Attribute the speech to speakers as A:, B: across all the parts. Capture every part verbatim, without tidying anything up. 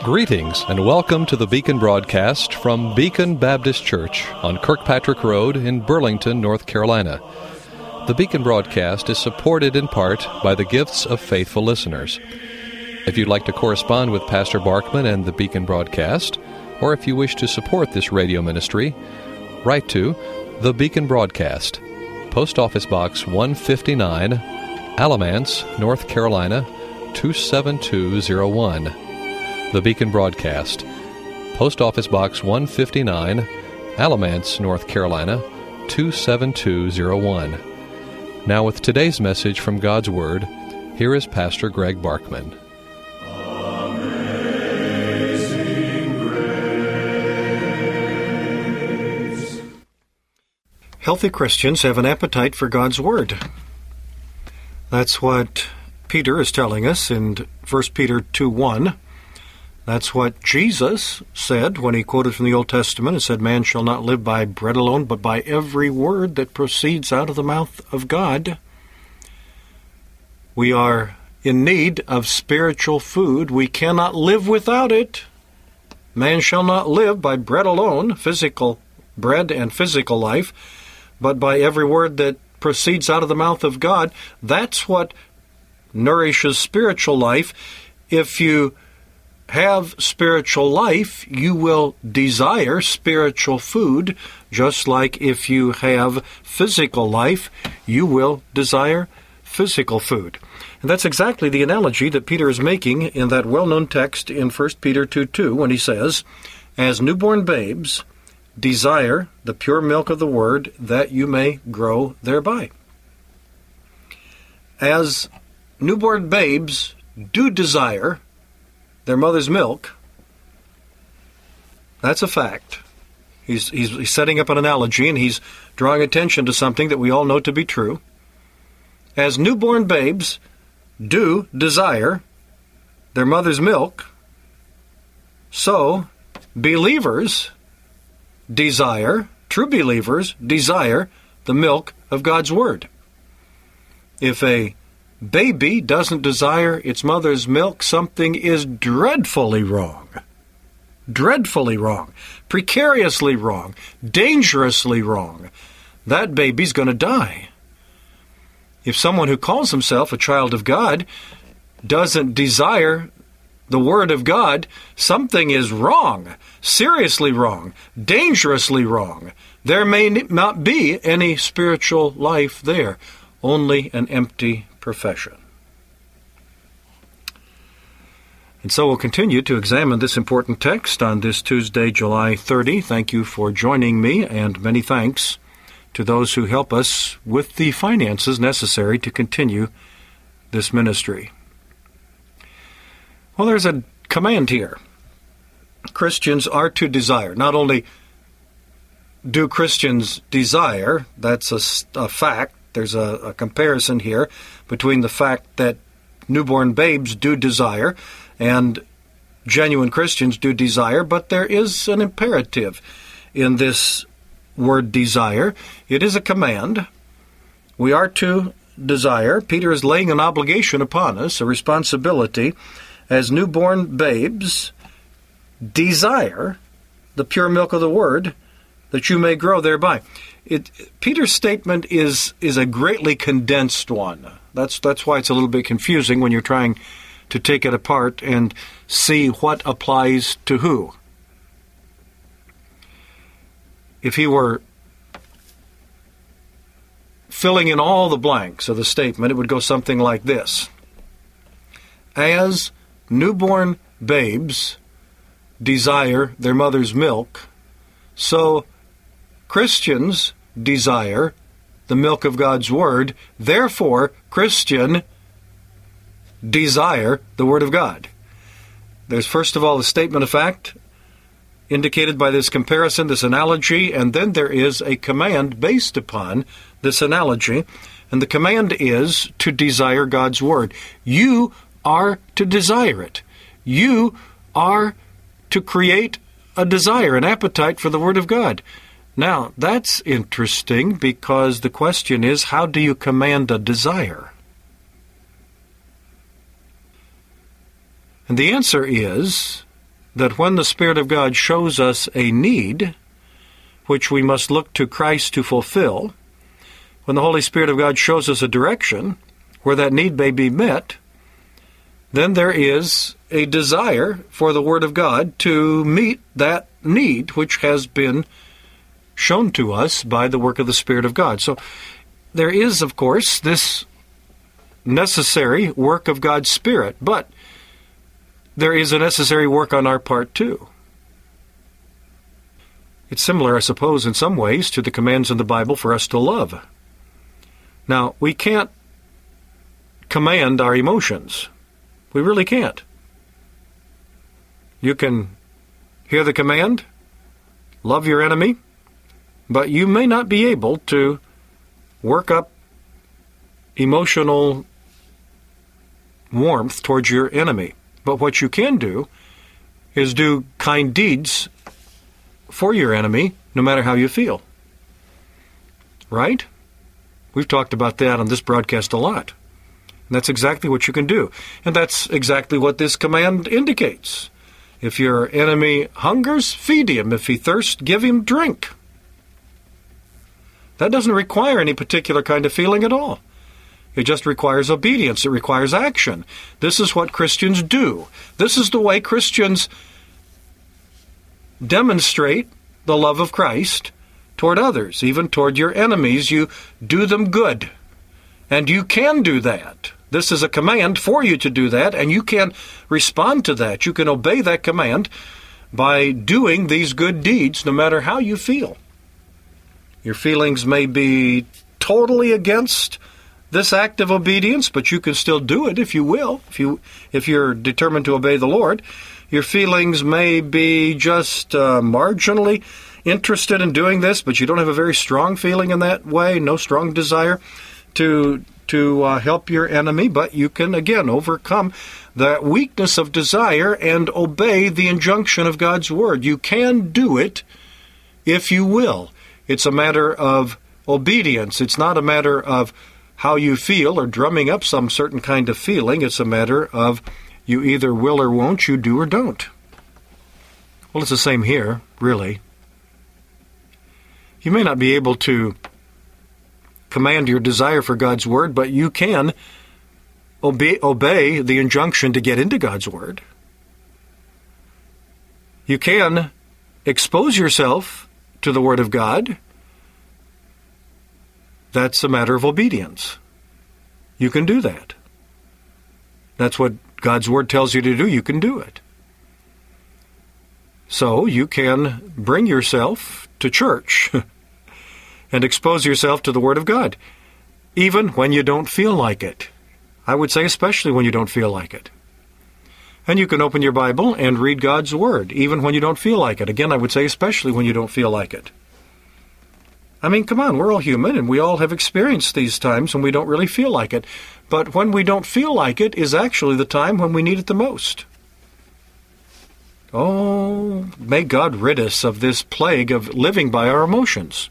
A: Greetings and welcome to the Beacon broadcast from Beacon Baptist Church on Kirkpatrick Road in Burlington, North Carolina. The Beacon broadcast is supported in part by the gifts of faithful listeners. If you'd like to correspond with Pastor Barkman and the Beacon broadcast, or if you wish to support this radio ministry, write to The Beacon Broadcast, Post Office Box one fifty-nine, Alamance, North Carolina, two seven two zero one. The Beacon Broadcast, Post Office Box one fifty-nine, Alamance, North Carolina, two seven two zero one. Now with today's message from God's Word, here is Pastor Greg Barkman.
B: Amazing Grace. Healthy Christians have an appetite for God's Word. That's what Peter is telling us in First Peter two one. That's what Jesus said when he quoted from the Old Testament and said, "Man shall not live by bread alone, but by every word that proceeds out of the mouth of God." We are in need of spiritual food. We cannot live without it. Man shall not live by bread alone, physical bread and physical life, but by every word that proceeds out of the mouth of God. That's what nourishes spiritual life. If you have spiritual life, you will desire spiritual food, just like if you have physical life, you will desire physical food. And that's exactly the analogy that Peter is making in that well-known text in First Peter two two when he says, "As newborn babes, desire the pure milk of the word, that you may grow thereby." As newborn babes do desire their mother's milk, that's a fact. He's, he's, he's setting up an analogy, and he's drawing attention to something that we all know to be true. As newborn babes do desire their mother's milk, so believers desire, true believers desire the milk of God's Word. If a baby doesn't desire its mother's milk, something is dreadfully wrong. Dreadfully wrong. Precariously wrong. Dangerously wrong. That baby's going to die. If someone who calls himself a child of God doesn't desire the Word of God, something is wrong. Seriously wrong. Dangerously wrong. There may not be any spiritual life there. Only an empty profession. And so we'll continue to examine this important text on this Tuesday, July thirtieth. Thank you for joining me, and many thanks to those who help us with the finances necessary to continue this ministry. Well, there's a command here. Christians are to desire. Not only do Christians desire, that's a, a fact. There's a, a comparison here between the fact that newborn babes do desire and genuine Christians do desire, but there is an imperative in this word desire. It is a command. We are to desire. Peter is laying an obligation upon us, a responsibility. As newborn babes, desire the pure milk of the Word, that you may grow thereby. It, Peter's statement is is a greatly condensed one. That's that's why it's a little bit confusing when you're trying to take it apart and see what applies to who. If he were filling in all the blanks of the statement, it would go something like this. As newborn babes desire their mother's milk, so Christians desire the milk of God's Word. Therefore, Christian desire the Word of God. There's first of all a statement of fact indicated by this comparison, this analogy, and then there is a command based upon this analogy, and the command is to desire God's Word. You are to desire it. You are to create a desire, an appetite for the Word of God. Now, that's interesting because the question is, how do you command a desire? And the answer is, that when the Spirit of God shows us a need, which we must look to Christ to fulfill, when the Holy Spirit of God shows us a direction where that need may be met, then there is a desire for the Word of God to meet that need which has been shown to us by the work of the Spirit of God. So there is, of course, this necessary work of God's Spirit, but there is a necessary work on our part too. It's similar, I suppose, in some ways to the commands in the Bible for us to love. Now, we can't command our emotions. We really can't. You can hear the command, love your enemy, but you may not be able to work up emotional warmth towards your enemy. But what you can do is do kind deeds for your enemy, no matter how you feel. Right? We've talked about that on this broadcast a lot. And that's exactly what you can do. And that's exactly what this command indicates. If your enemy hungers, feed him. If he thirsts, give him drink. That doesn't require any particular kind of feeling at all. It just requires obedience. It requires action. This is what Christians do. This is the way Christians demonstrate the love of Christ toward others, even toward your enemies. You do them good. And you can do that. This is a command for you to do that, and you can respond to that. You can obey that command by doing these good deeds, no matter how you feel. Your feelings may be totally against this act of obedience, but you can still do it if you will, if you if you're determined to obey the Lord. Your feelings may be just uh, marginally interested in doing this, but you don't have a very strong feeling in that way, no strong desire to to uh, help your enemy, but you can, again, overcome the weakness of desire and obey the injunction of God's Word. You can do it if you will. It's a matter of obedience. It's not a matter of how you feel or drumming up some certain kind of feeling. It's a matter of you either will or won't, you do or don't. Well, it's the same here, really. You may not be able to command your desire for God's Word, but you can obey, obey the injunction to get into God's Word. You can expose yourself to the Word of God. That's a matter of obedience. You can do that. That's what God's Word tells you to do. You can do it. So you can bring yourself to church and expose yourself to the Word of God, even when you don't feel like it. I would say especially when you don't feel like it. And you can open your Bible and read God's Word, even when you don't feel like it. Again, I would say especially when you don't feel like it. I mean, come on, we're all human, and we all have experienced these times when we don't really feel like it. But when we don't feel like it is actually the time when we need it the most. Oh, may God rid us of this plague of living by our emotions.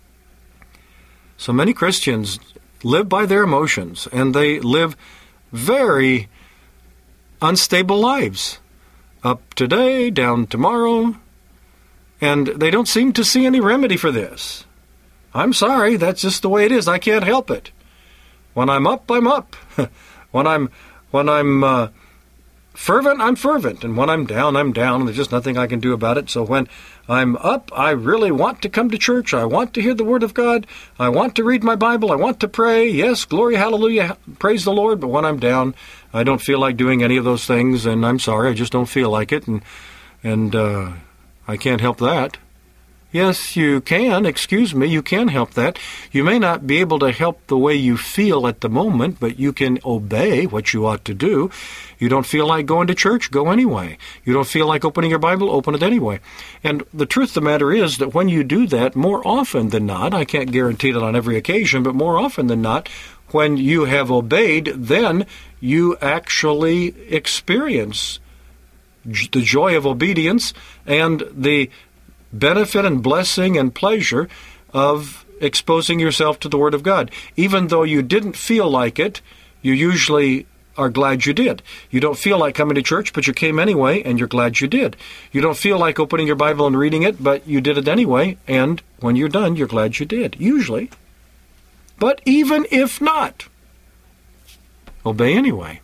B: So many Christians live by their emotions, and they live very unstable lives. Up today, down tomorrow, and they don't seem to see any remedy for this. I'm sorry, that's just the way it is. I can't help it. When I'm up, I'm up. when I'm when I'm uh, fervent, I'm fervent. And when I'm down, I'm down. There's just nothing I can do about it. So when I'm up, I really want to come to church. I want to hear the Word of God. I want to read my Bible. I want to pray. Yes, glory, hallelujah, praise the Lord. But when I'm down, I don't feel like doing any of those things. And I'm sorry, I just don't feel like it. And, and uh, I can't help that. Yes, you can. Excuse me, you can help that. You may not be able to help the way you feel at the moment, but you can obey what you ought to do. You don't feel like going to church? Go anyway. You don't feel like opening your Bible? Open it anyway. And the truth of the matter is that when you do that, more often than not, I can't guarantee that on every occasion, but more often than not, when you have obeyed, then you actually experience the joy of obedience and the benefit and blessing and pleasure of exposing yourself to the Word of God. Even though you didn't feel like it, you usually are glad you did. You don't feel like coming to church, but you came anyway, and you're glad you did. You don't feel like opening your Bible and reading it, but you did it anyway, and when you're done, you're glad you did, usually. But even if not, obey anyway.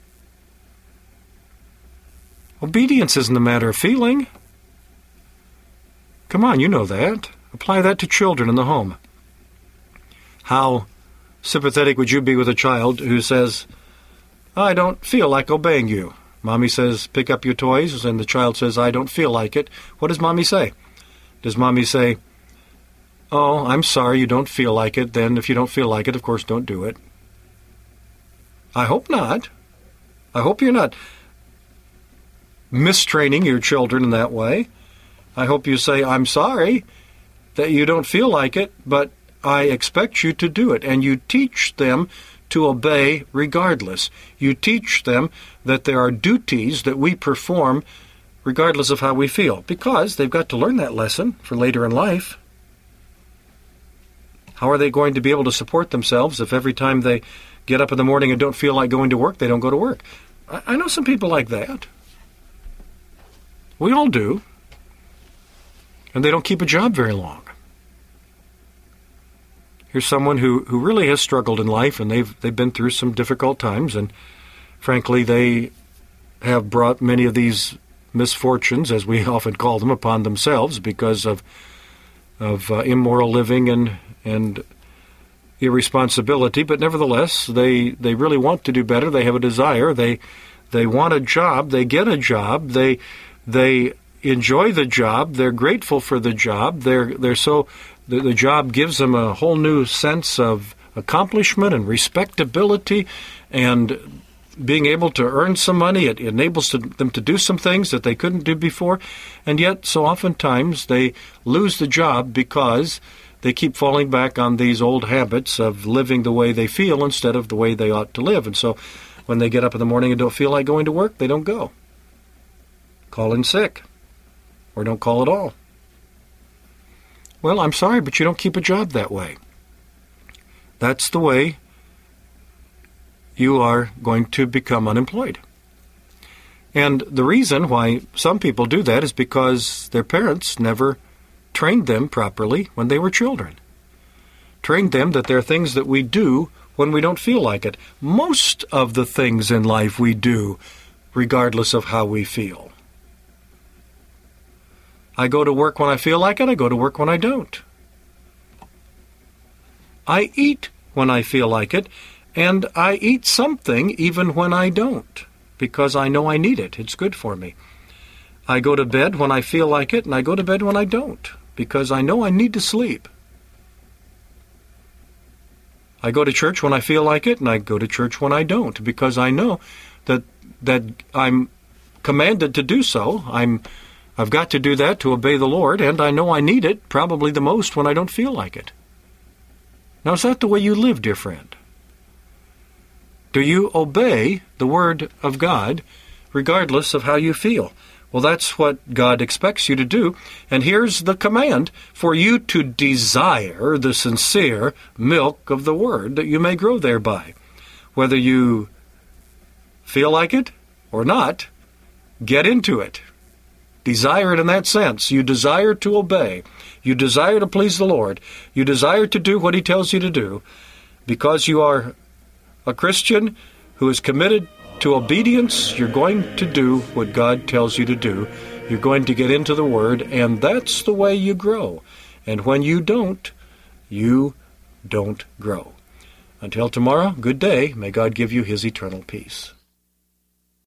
B: Obedience isn't a matter of feeling. Come on, you know that. Apply that to children in the home. How sympathetic would you be with a child who says, I don't feel like obeying you? Mommy says, pick up your toys, and the child says, I don't feel like it. What does Mommy say? Does Mommy say, oh, I'm sorry you don't feel like it. Then if you don't feel like it, of course, don't do it. I hope not. I hope you're not mistraining your children in that way. I hope you say, I'm sorry that you don't feel like it, but I expect you to do it. And you teach them to obey regardless. You teach them that there are duties that we perform regardless of how we feel, because they've got to learn that lesson for later in life. How are they going to be able to support themselves if every time they get up in the morning and don't feel like going to work, they don't go to work? I, I know some people like that. We all do. And they don't keep a job very long. Here's someone who, who really has struggled in life, and they've they've been through some difficult times, and frankly, they have brought many of these misfortunes, as we often call them, upon themselves because of of uh, immoral living and and irresponsibility. But nevertheless, they they really want to do better. They have a desire. They they want a job. They get a job. They they enjoy the job. They're grateful for the job. They're they're so the, the job gives them a whole new sense of accomplishment and respectability, and being able to earn some money. It enables to, them to do some things that they couldn't do before, and yet so oftentimes they lose the job because they keep falling back on these old habits of living the way they feel instead of the way they ought to live. And so when they get up in the morning and don't feel like going to work, they don't go. Call in sick. Or don't call at all. Well, I'm sorry, but you don't keep a job that way. That's the way you are going to become unemployed. And the reason why some people do that is because their parents never trained them properly when they were children. Trained them that there are things that we do when we don't feel like it. Most of the things in life we do regardless of how we feel. I go to work when I feel like it. I go to work when I don't. I eat when I feel like it, and I eat something even when I don't, because I know I need it. It's good for me. I go to bed when I feel like it, and I go to bed when I don't, because I know I need to sleep. I go to church when I feel like it, and I go to church when I don't, because I know that that I'm commanded to do so. I'm I've got to do that to obey the Lord, and I know I need it probably the most when I don't feel like it. Now, is that the way you live, dear friend? Do you obey the Word of God regardless of how you feel? Well, that's what God expects you to do. And here's the command: for you to desire the sincere milk of the Word, that you may grow thereby. Whether you feel like it or not, get into it. Desire it in that sense. You desire to obey. You desire to please the Lord. You desire to do what He tells you to do. Because you are a Christian who is committed to obedience, you're going to do what God tells you to do. You're going to get into the Word, and that's the way you grow. And when you don't, you don't grow. Until tomorrow, good day. May God give you His eternal peace.